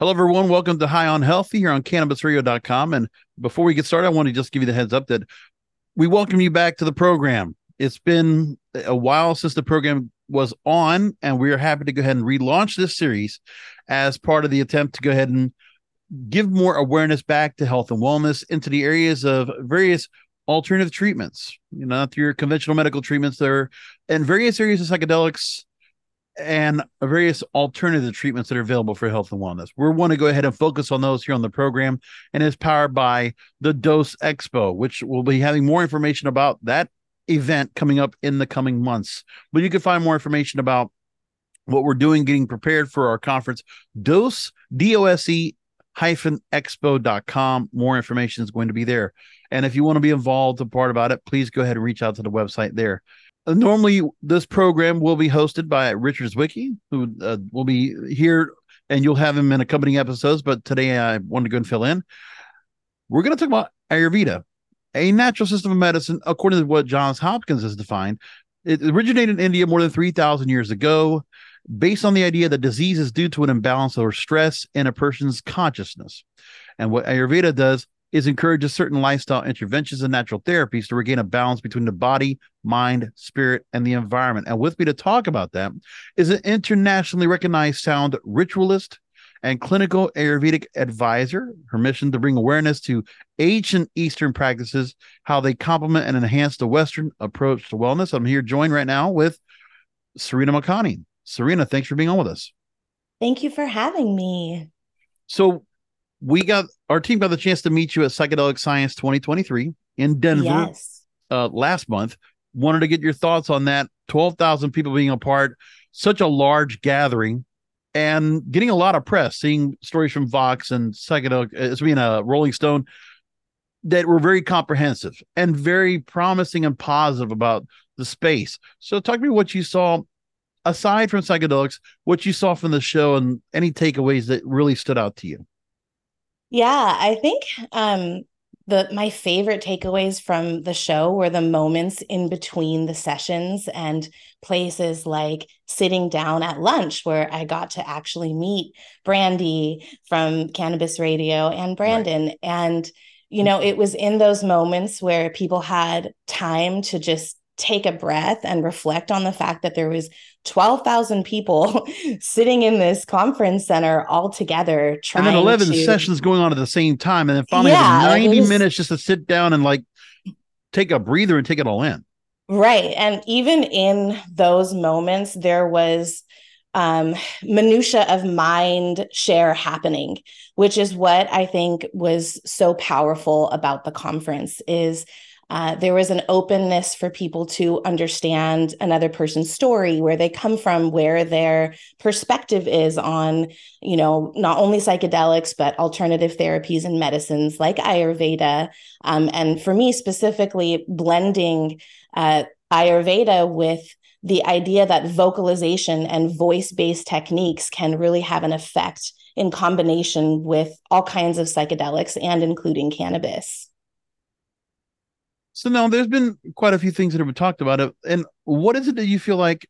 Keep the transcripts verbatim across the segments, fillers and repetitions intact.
Hello, everyone. Welcome to High on Healthy here on cannabis radio dot com. And before we get started, I want to just give you the heads up that we welcome you back to the program. It's been a while since the program was on, and we are happy to go ahead and relaunch this series as part of the attempt to go ahead and give more awareness back to health and wellness into the areas of various alternative treatments, you know, not your conventional medical treatments there, and various areas of psychedelics and various alternative treatments that are available for health and wellness. We want to go ahead and focus on those here on the program, and it's powered by the Dose Expo, which will be having more information about that event coming up in the coming months. But you can find more information about what we're doing, getting prepared for our conference, Dose, D O S E hyphen expo dot com. More information is going to be there. And if you want to be involved, a part about it, please go ahead and reach out to the website there. Uh, normally, this program will be hosted by Richard Zwicky, who uh, will be here, and you'll have him in accompanying episodes. But today, I wanted to go and fill in. We're going to talk about Ayurveda, a natural system of medicine, according to what Johns Hopkins has defined. It originated in India more than three thousand years ago, based on the idea that disease is due to an imbalance or stress in a person's consciousness. And what Ayurveda does is encourages certain lifestyle interventions and natural therapies to regain a balance between the body, mind, spirit, and the environment. And with me to talk about that is an internationally recognized sound ritualist and clinical Ayurvedic advisor. Her mission to bring awareness to ancient Eastern practices, how they complement and enhance the Western approach to wellness. I'm here joined right now with Serena Makani. Serena, thanks for being on with us. Thank you for having me. So we got our team got the chance to meet you at Psychedelic Science twenty twenty-three in Denver Yes. uh, last month. Wanted to get your thoughts on that. twelve thousand people being a part, such a large gathering, and getting a lot of press, seeing stories from Vox and Psychedelic, as being a Rolling Stone, that were very comprehensive and very promising and positive about the space. So talk to me what you saw, aside from psychedelics, what you saw from the show and any takeaways that really stood out to you. Yeah, I think um, the my favorite takeaways from the show were the moments in between the sessions and places like sitting down at lunch where I got to actually meet Brandy from Cannabis Radio and Brandon. Right. And, you know, it was in those moments where people had time to just take a breath and reflect on the fact that there was twelve thousand people sitting in this conference center all together trying and then eleven to... sessions going on at the same time, and then finally yeah, having ninety was... minutes just to sit down and like take a breather and take it all in. Right. And even in those moments, there was um, minutia of mind share happening, which is what I think was so powerful about the conference is Uh, there was an openness for people to understand another person's story, where they come from, where their perspective is on, you know, not only psychedelics, but alternative therapies and medicines like Ayurveda. Um, and for me specifically, blending uh, Ayurveda with the idea that vocalization and voice-based techniques can really have an effect in combination with all kinds of psychedelics and including cannabis. So now there's been quite a few things that have been talked about it. And what is it that you feel like?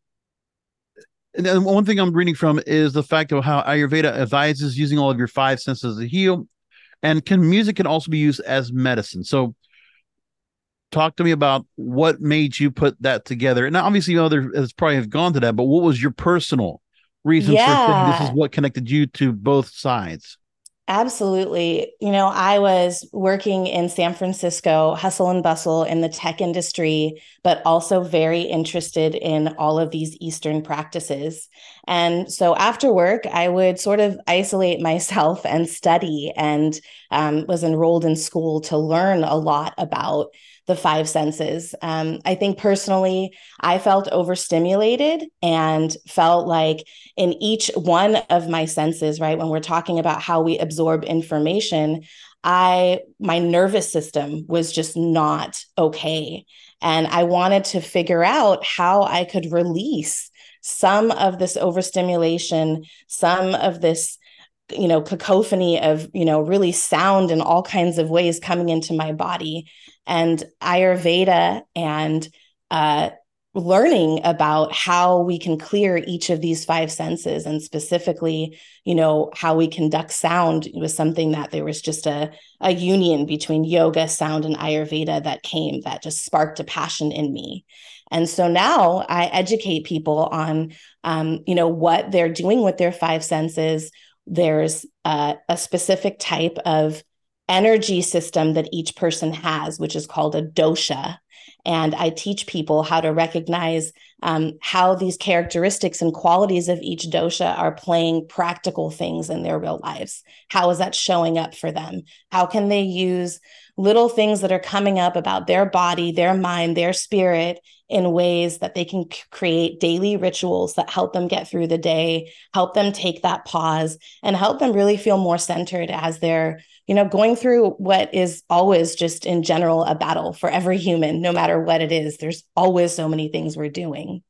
And one thing I'm reading from is the fact of how Ayurveda advises using all of your five senses to heal, and can music can also be used as medicine. So talk to me about what made you put that together. And obviously, you know, there has probably have gone to that, but what was your personal reason yeah. for saying this is what connected you to both sides? Absolutely. You know, I was working in San Francisco, hustle and bustle in the tech industry, but also very interested in all of these Eastern practices. And so after work, I would sort of isolate myself and study, and um, was enrolled in school to learn a lot about the five senses. Um, I think personally, I felt overstimulated and felt like in each one of my senses, right, when we're talking about how we absorb information, I, my nervous system was just not okay. And I wanted to figure out how I could release some of this overstimulation, some of this, you know, cacophony of, you know, really sound in all kinds of ways coming into my body. And Ayurveda and uh, learning about how we can clear each of these five senses, and specifically, you know, how we conduct sound was something that there was just a, a union between yoga, sound, and Ayurveda that came that just sparked a passion in me. And so now I educate people on, um, you know, what they're doing with their five senses. There's uh, a specific type of energy system that each person has, which is called a dosha. And I teach people how to recognize um, how these characteristics and qualities of each dosha are playing practical things in their real lives. How is that showing up for them? How can they use little things that are coming up about their body, their mind, their spirit in ways that they can c- create daily rituals that help them get through the day, help them take that pause, and help them really feel more centered as they're, you know, going through what is always just in general a battle for every human, no matter what it is. There's always so many things we're doing.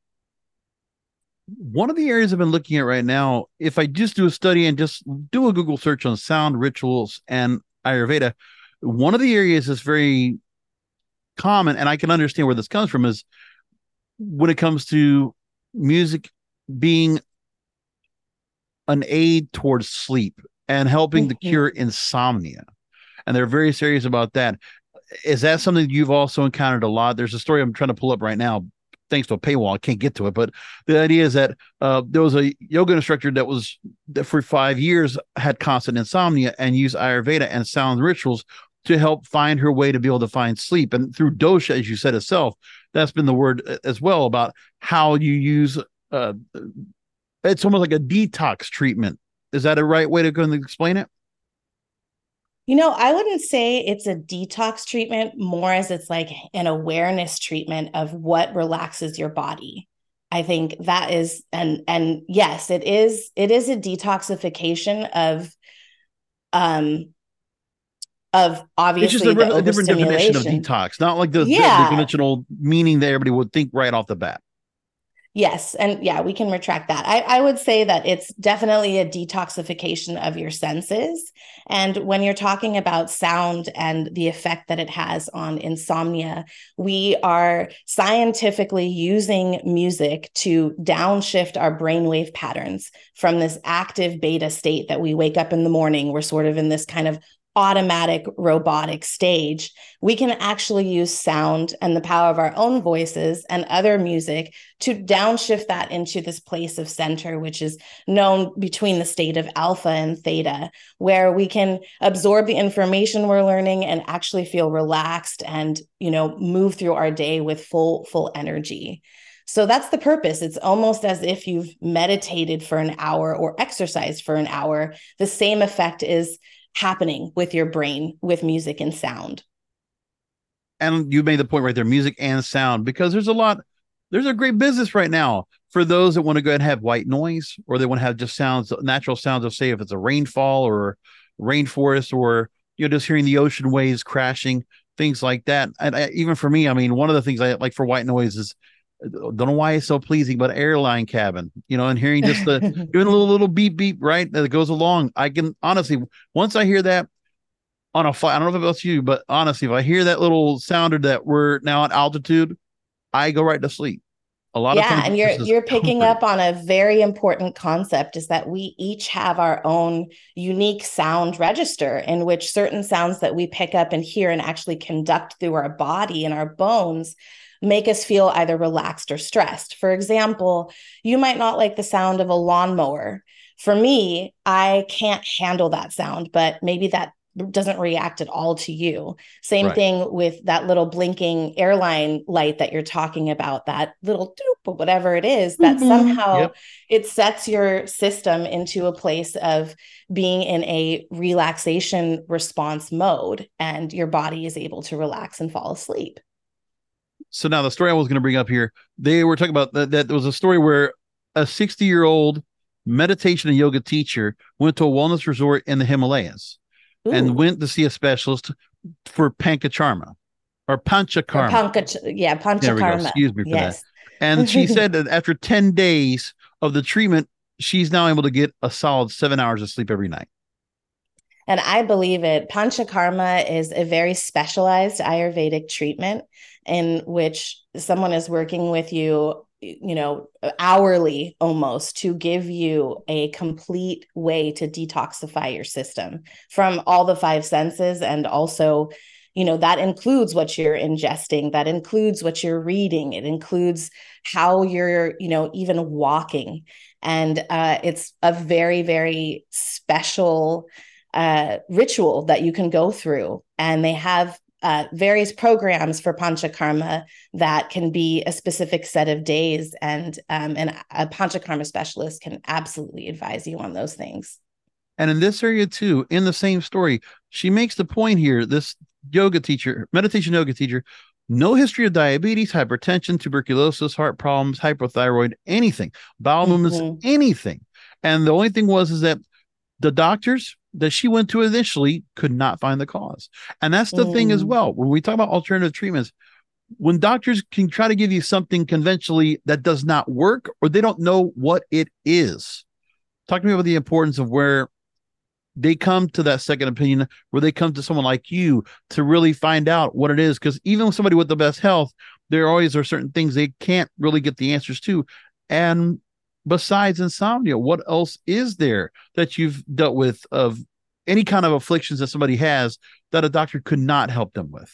One of the areas I've been looking at right now, if I just do a study and just do a Google search on sound rituals and Ayurveda, one of the areas that's very common, and I can understand where this comes from, is when it comes to music being an aid towards sleep and helping Mm-hmm. to cure insomnia. And they're very serious about that. Is that something you've also encountered a lot? There's a story I'm trying to pull up right now, thanks to a paywall. I can't get to it, but the idea is that uh, there was a yoga instructor that was that for five years had constant insomnia and used Ayurveda and sound rituals to help find her way to be able to find sleep. And through dosha, as you said itself, that's been the word as well about how you use. Uh, it's almost like a detox treatment. Is that a right way to go and explain it? You know, I wouldn't say it's a detox treatment, more as it's like an awareness treatment of what relaxes your body. I think that is, and and yes, it is, it is a detoxification of um of It's just obviously the a, a different definition of overstimulation. detox, not like the, the, the Yeah. conventional meaning that everybody would think right off the bat. Yes. And yeah, we can retract that. I, I would say that it's definitely a detoxification of your senses. And when you're talking about sound and the effect that it has on insomnia, we are scientifically using music to downshift our brainwave patterns from this active beta state that we wake up in the morning. We're sort of in this kind of automatic robotic stage. We can actually use sound and the power of our own voices and other music to downshift that into this place of center, which is known between the state of alpha and theta, where we can absorb the information we're learning and actually feel relaxed and, you know, move through our day with full, full energy. So that's the purpose. It's almost as if you've meditated for an hour or exercised for an hour. The same effect is happening with your brain with music and sound. And you made the point right there, music and sound, because there's a lot, there's a great business right now for those that want to go ahead and have white noise, or they want to have just sounds, natural sounds of, say, if it's a rainfall or rainforest, or, you know, just hearing the ocean waves crashing, things like that. And I, even for me, I mean, one of the things I like for white noise is, don't know why it's so pleasing, but airline cabin, you know, and hearing just the doing a little little beep beep, right, that goes along. I can honestly, once I hear that on a flight, I don't know if it's you, but honestly, if I hear that little sounder that we're now at altitude, I go right to sleep. A lot of Yeah, times, and you're you're picking comforting. up on a very important concept, is that we each have our own unique sound register in which certain sounds that we pick up and hear and actually conduct through our body and our bones make us feel either relaxed or stressed. For example, you might not like the sound of a lawnmower. For me, I can't handle that sound, but maybe that doesn't react at all to you. Same Right. thing with that little blinking airline light that you're talking about, that little doop or whatever it is, that somehow Yep. it sets your system into a place of being in a relaxation response mode, and your body is able to relax and fall asleep. So now the story I was going to bring up here, they were talking about that, that there was a story where a sixty year old meditation and yoga teacher went to a wellness resort in the Himalayas and Ooh. went to see a specialist for pancharma or Or panchakarma. pancha, yeah, There we go. panchakarma. Excuse me for that. Yes. And she said that after ten days of the treatment, she's now able to get a solid seven hours of sleep every night. And I believe it. Panchakarma is a very specialized Ayurvedic treatment. in which someone is working with you, you know, hourly almost, to give you a complete way to detoxify your system from all the five senses. And also, you know, that includes what you're ingesting, that includes what you're reading, it includes how you're, you know, even walking. And uh, it's a very, very special uh, ritual that you can go through. And they have uh, various programs for Panchakarma that can be a specific set of days. And, um, and a Panchakarma specialist can absolutely advise you on those things. And in this area too, in the same story, she makes the point here, this yoga teacher, meditation yoga teacher, no history of diabetes, hypertension, tuberculosis, heart problems, hypothyroid, anything, bowel movements, Mm-hmm. anything. And the only thing was is that the doctors that she went to initially could not find the cause. And that's the mm. thing as well. When we talk about alternative treatments, when doctors can try to give you something conventionally that does not work, or they don't know what it is. Talk to me about the importance of where they come to that second opinion, where they come to someone like you to really find out what it is. Because even with somebody with the best health, there always are certain things they can't really get the answers to. And besides insomnia, what else is there that you've dealt with of any kind of afflictions that somebody has that a doctor could not help them with?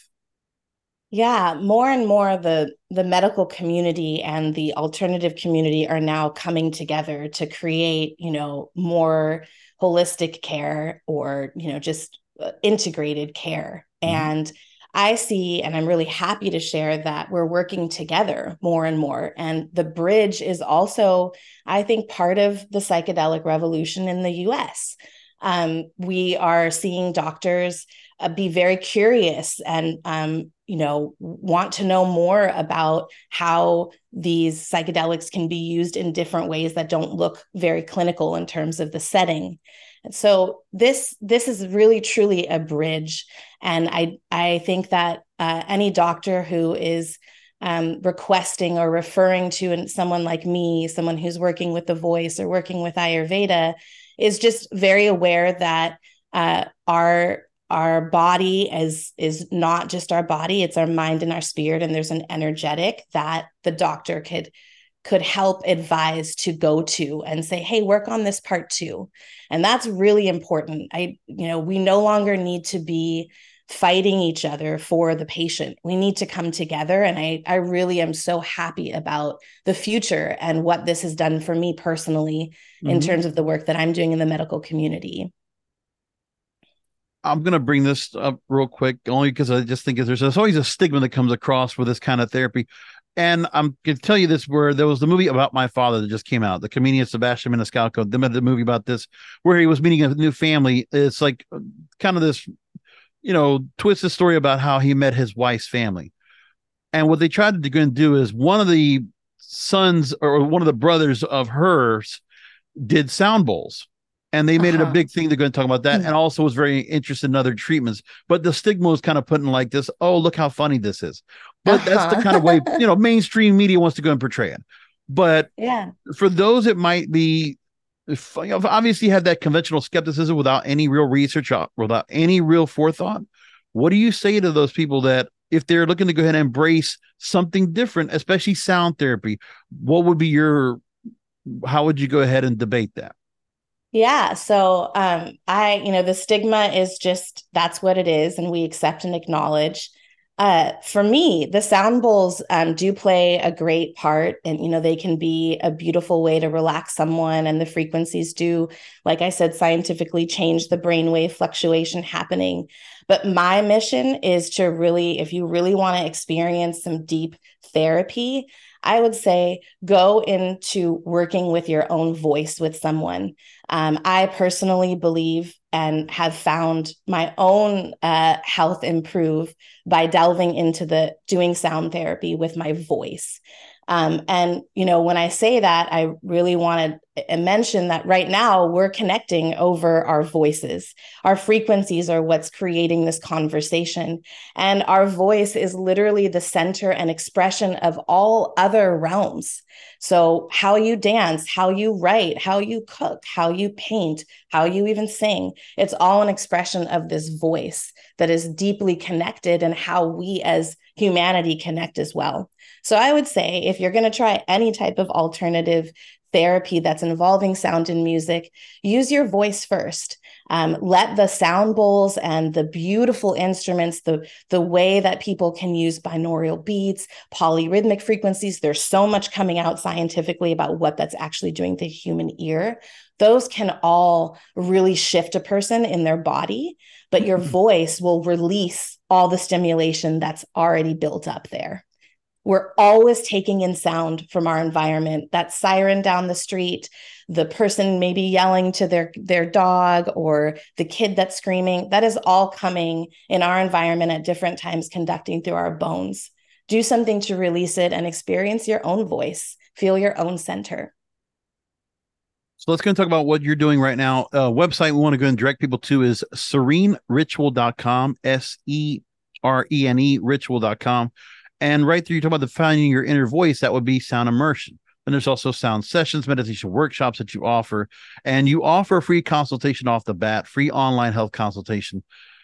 Yeah, more and more the the medical community and the alternative community are now coming together to create, you know, more holistic care, or, you know, just integrated care. Mm-hmm. And I see, and I'm really happy to share that we're working together more and more. And the bridge is also, I think, part of the psychedelic revolution in the U S. Um, we are seeing doctors uh, be very curious and, um, you know, want to know more about how these psychedelics can be used in different ways that don't look very clinical in terms of the setting. And so this this is really truly a bridge. And I I think that uh, any doctor who is um, requesting or referring to someone like me, someone who's working with the voice or working with Ayurveda, is just very aware that uh, our our body is is not just our body, it's our mind and our spirit, and there's an energetic that the doctor could could help advise to go to and say, hey, work on this part too. And that's really important. I, you know, we no longer need to be fighting each other for the patient. We need to come together. And I, I really am so happy about the future and what this has done for me personally, mm-hmm. in terms of the work that I'm doing in the medical community. I'm going to bring this up real quick, only because I just think there's, there's always a stigma that comes across with this kind of therapy. And I'm going to tell you this, where there was the movie About My Father that just came out. The comedian Sebastian Maniscalco did the movie about this, where he was meeting a new family. It's like kind of this, you know, twisted story about how he met his wife's family. And what they tried to do is one of the sons or one of the brothers of hers did sound bowls. And they made uh-huh. it a big thing. They're going to talk about that. Mm-hmm. And also was very interested in other treatments. But the stigma was kind of put in like this, oh, look how funny this is. But uh-huh. that's the kind of way, you know, mainstream media wants to go and portray it. But yeah, for those, it might be, if, you know, obviously have that conventional skepticism without any real research, without any real forethought. What do you say to those people that if they're looking to go ahead and embrace something different, especially sound therapy, what would be your, how would you go ahead and debate that? Yeah. So um, I, you know, the stigma is just, that's what it is. And we accept and acknowledge. Uh, for me, the sound bowls um, do play a great part, and, you know, they can be a beautiful way to relax someone. And the frequencies do, like I said, scientifically change the brainwave fluctuation happening. But my mission is to really, if you really want to experience some deep therapy, I would say go into working with your own voice with someone. Um, I personally believe and have found my own uh, health improve by delving into the doing sound therapy with my voice. Um, and, you know, when I say that, I really want to mention that right now we're connecting over our voices. Our frequencies are what's creating this conversation. And our voice is literally the center and expression of all other realms. So how you dance, how you write, how you cook, how you paint, how you even sing, it's all an expression of this voice that is deeply connected, and how we as humanity connect as well. So I would say if you're going to try any type of alternative therapy that's involving sound and music, use your voice first. Um, let the sound bowls and the beautiful instruments, the, the way that people can use binaural beats, polyrhythmic frequencies, there's so much coming out scientifically about what that's actually doing to the human ear. Those can all really shift a person in their body, but your voice will release all the stimulation that's already built up there. We're always taking in sound from our environment. That siren down the street, the person maybe yelling to their, their dog, or the kid that's screaming, that is all coming in our environment at different times, conducting through our bones. Do something to release it and experience your own voice. Feel your own center. So let's go and talk about what you're doing right now. Uh, website we want to go and direct people to is serene ritual dot com, S E R E N E, ritual dot com. And right there, you talk about the finding your inner voice. That would be sound immersion. And there's also sound sessions, meditation workshops that you offer. And you offer a free consultation off the bat, free online health consultation.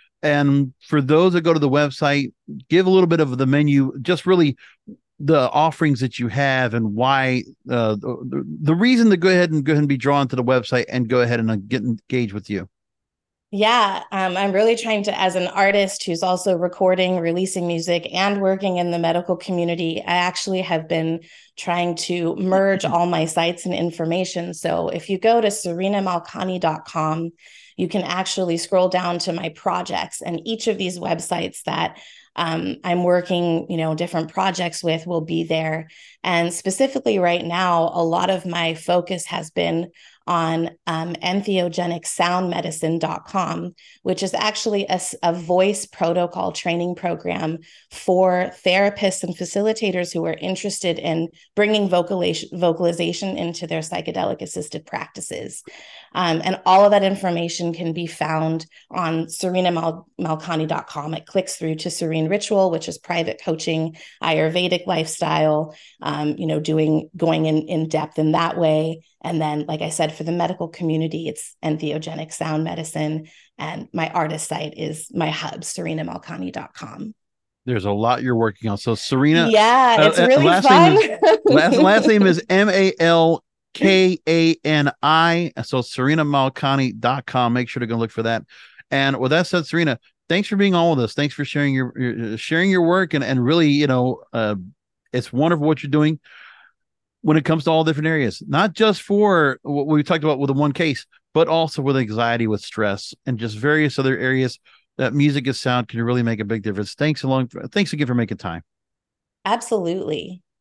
And for those that go to the website, give a little bit of the menu, just really the offerings that you have and why, uh, the, the reason to go ahead and go ahead and be drawn to the website and go ahead and uh, get engaged with you. Yeah, um, I'm really trying to, as an artist who's also recording, releasing music, and working in the medical community, I actually have been trying to merge all my sites and information. So if you go to serena malkani dot com, you can actually scroll down to my projects, and each of these websites that um, I'm working, you know, different projects with will be there. And specifically right now, a lot of my focus has been on um, entheogenic sound medicine dot com, which is actually a, a voice protocol training program for therapists and facilitators who are interested in bringing vocalization, vocalization into their psychedelic assisted practices. Um, and all of that information can be found on serena malkani dot com. It clicks through to Serene Ritual, which is private coaching, Ayurvedic lifestyle, um, you know, doing going in, in depth in that way. And then, like I said, for the medical community, it's entheogenic sound medicine. And my artist site is my hub, serena malkani dot com. There's a lot you're working on. So Serena, yeah, it's uh, really last fun. Name is, last, last name is M A L K A N I. So serena malkani dot com. Make sure to go look for that. And with that said, Serena, thanks for being all with us. Thanks for sharing your, your sharing your work and, and really, you know, uh, it's wonderful what you're doing when it comes to all different areas, not just for what we talked about with the one case, but also with anxiety, with stress, and just various other areas that music and sound can really make a big difference. Thanks a long, thanks again for making time. Absolutely.